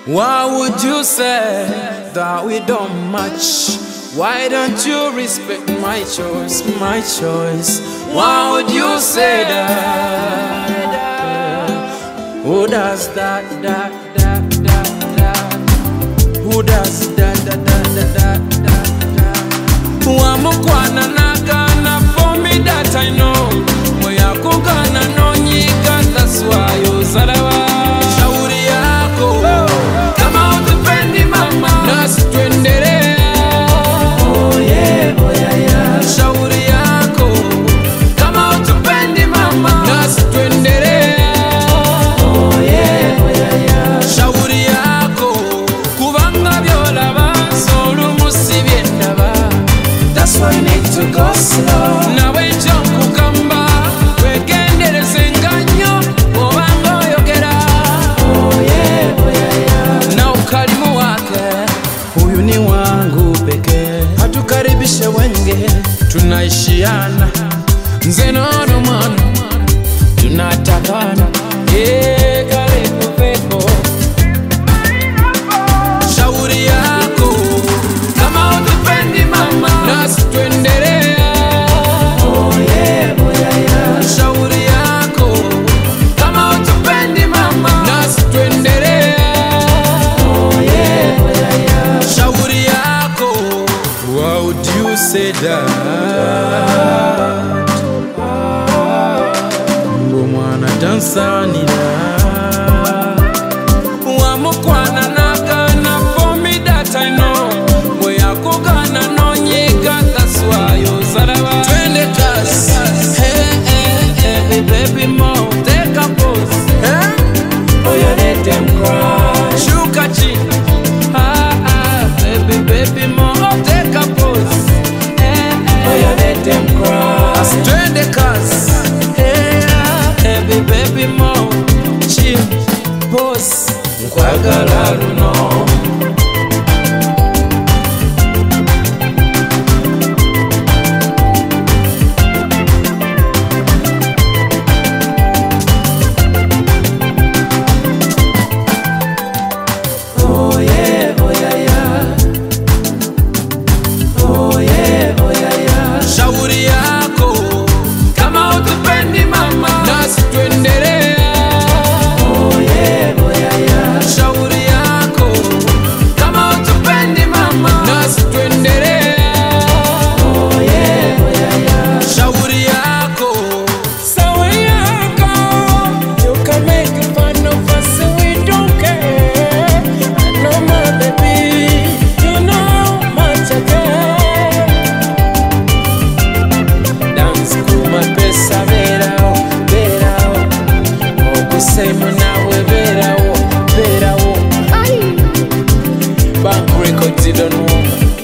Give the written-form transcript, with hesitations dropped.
Why would you say that we don't match? Why don't you respect my choice, my choice? Why would you say that? Who does that, that? Who does that, that? Wamukwana nagana for me that I know. Moya kugana no nyika, that's why you zalawa. Shauri yako, kama utupendi mama, nasi tuendelee. Oh yeah, oh yeah, yeah. Shauri yako, kama utupendi mama, nasi tuendelee. Oh yeah, oh yeah, yeah. Shauri yako, kubanga vyola basolu musibyendaba. That's why you need to go slow. Nawe njo kugamba, wegendereze nganyo, obanga oyogera. Oh yeah, oh yeah, yeah. Na ukarimu wake, huyu ni wangu pekee. Hatukaribishe wenge, tunaishiana. Nze nono mwana, tunatakana. Karibu pepo. Shauri yako, kama utupendi mama, nasi tuendelee. Oh yeah, oh yeah, yeah. Shauri yako, kama utupendi mama, nasi tuendelee. Oh yeah, oh yeah, yeah. Shauri yako, why would you say that? Mbo mwana dansanira, wamukwana nagana for me that I know. Moya kugana no nyika, that's why you zalawa. Twende kasi, hey, baby mo, take a pose. Oh yeah, let them cry. Shuka chini, baby mo, take a pose. Oh yeah, let them cry. Twende kasi, hey, baby mo, chini, pose. Nkwagala luno. Oh yeah, oh yeah, yeah. Oh yeah, oh yeah, yeah. Shauri yako, kama utupendi mama, nasi tuendelee. Oh yeah, oh yeah, yeah. Shauri yako, kama utupendi mama, nasi tuendelee. Oh yeah, oh yeah, yeah. Shauri yako, sawa yako. You can make fun of us, we don't care. No more baby, you know much again. Dance kuma pesa verao, verao. Okusema nawe verao, verao. Bank records don't know.